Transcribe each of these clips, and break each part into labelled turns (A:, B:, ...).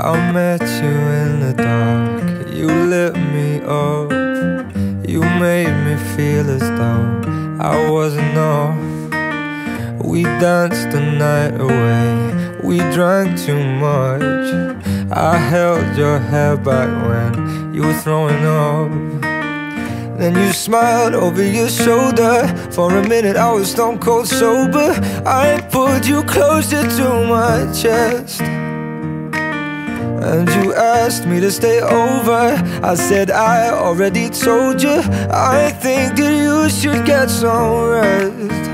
A: I met you in the dark, you lit me up. You made me feel as though I wasn't off. We danced the night away, we drank too much. I held your hair back when you were throwing up. Then you smiled over your shoulder. For a minute I was stone cold sober. I pulled you closer to my chest, and you asked me to stay over. I said I already told you, I think that you should get some rest.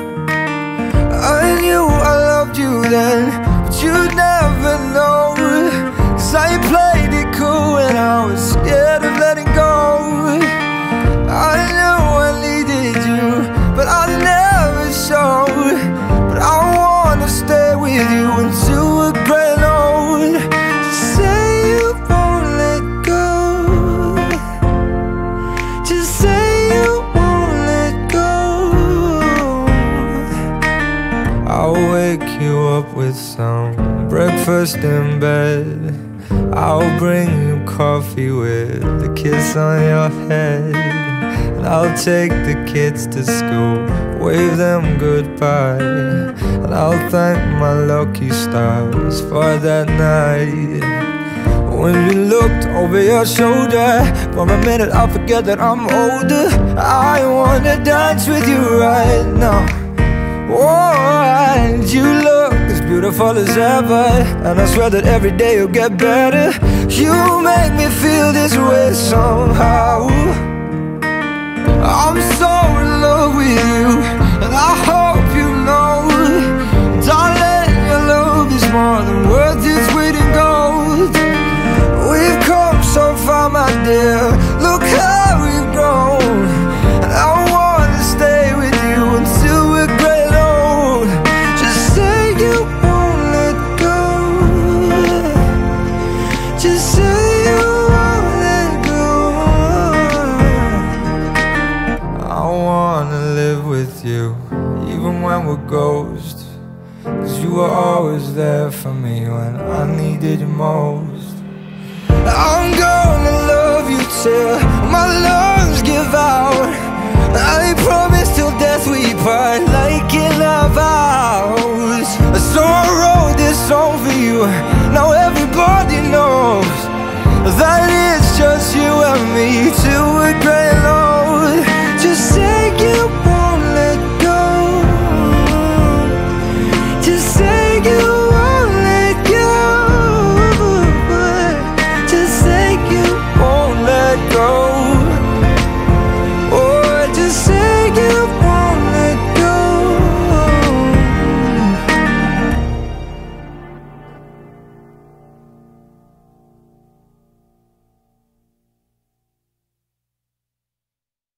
A: I knew I loved you then, but you'd never know, 'cause I played it cool and I was scared of letting go. I knew I needed you, but I never showed. But I wanna stay with you until we're growing old. Just say you won't let go. Just say you won't let go. I'll wake you up with some breakfast in bed. I'll bring you coffee with a kiss on your head. And I'll take the kids to school, wave them goodbye. And I'll thank my lucky stars for that night. When you looked over your shoulder, for a minute I forget that I'm older. I wanna dance with you right now. Oh, and you look as beautiful as ever, and I swear that every day you'll get better. You make me feel this way somehow. I'm so in love with you, and I hope you know, darling, your love is more than worth its weight in gold. We've come so far, my dear, look how we've grown. And I wanna stay with you until we're great old. Just say you won't let go. Just say you won't let go. I wanna live with you, even when we're ghosts, 'cause you were always there for me when I needed you most. I'm gonna love you till my love